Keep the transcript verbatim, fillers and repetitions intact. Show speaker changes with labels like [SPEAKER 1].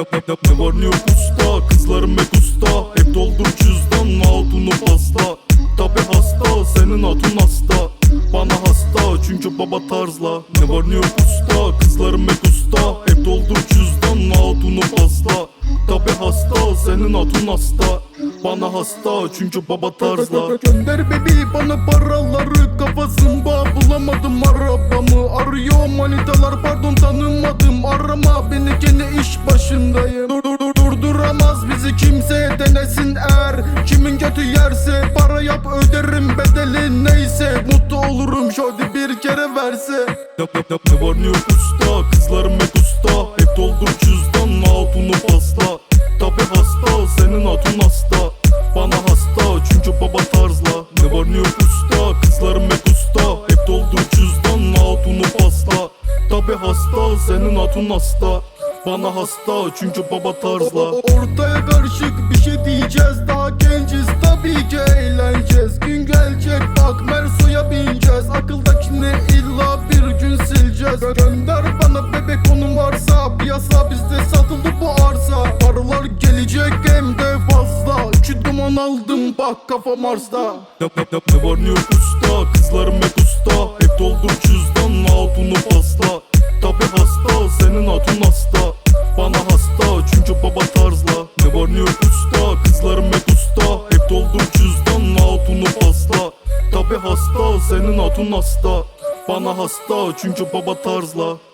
[SPEAKER 1] Ne var ne yok usta, kızlarım hep usta. Hep doldur cüzdan, hatunu pasta. Tabi hasta, senin hatun hasta. Bana hasta çünkü baba tarzla. Ne var ne yok usta, kızlarım hep usta. Hep doldur cüzdan, hatunu pasta. Tabi hasta, senin hatun hasta. Bana hasta çünkü baba tarzla.
[SPEAKER 2] Gönder bebeği bana paraları, kafasında bulamadım arabamı. Arıyor manitalar, pardon tanımadım. Arama beni, kendi iş başındayım. Dur dur dur durduramaz bizi kimse, denesin eğer. Kimin götü yerse para yap, öderim bedeli neyse. Mutlu olurum şöyle bir kere verse.
[SPEAKER 1] Ne, ne, ne, ne var ne yok usta, kızlarım hep usta. Hep doldur cüzdan, hatunu pasta. Tabi hasta, senin hatun hasta. Bana hasta çünkü baba tarzla. Ne var ne yok usta, kızlarım hep usta. Hep doldur cüzdan, hatunu pasta. Tabi hasta, senin hatun hasta. Bana hasta çünkü baba tarzla.
[SPEAKER 2] Ortaya karışık bir şey diyeceğiz, daha genciz tabii ki eğleneceğiz. Gün gelecek bak Merso'ya bineceğiz, akıldakini illa bir gün sileceğiz. Gönder bana bebek konum varsa, piyasa bizde satıldı bu arsa. Paralar gelecek hem de fazla, iki duman aldım bak kafa Mars'ta.
[SPEAKER 1] Ne, ne, ne, ne var ne yok usta, kızlarım hep usta. Hep doldur cüzdan, hatunu pasta. Tabi hasta, senin hatun hasta. Bana hasta çünkü baba tarzla. Ne var ne yok usta, kızlarım hep usta. Hep doldur cüzdan, hatunu pasta. Tabi hasta, senin hatun hasta. Bana hasta çünkü baba tarzla.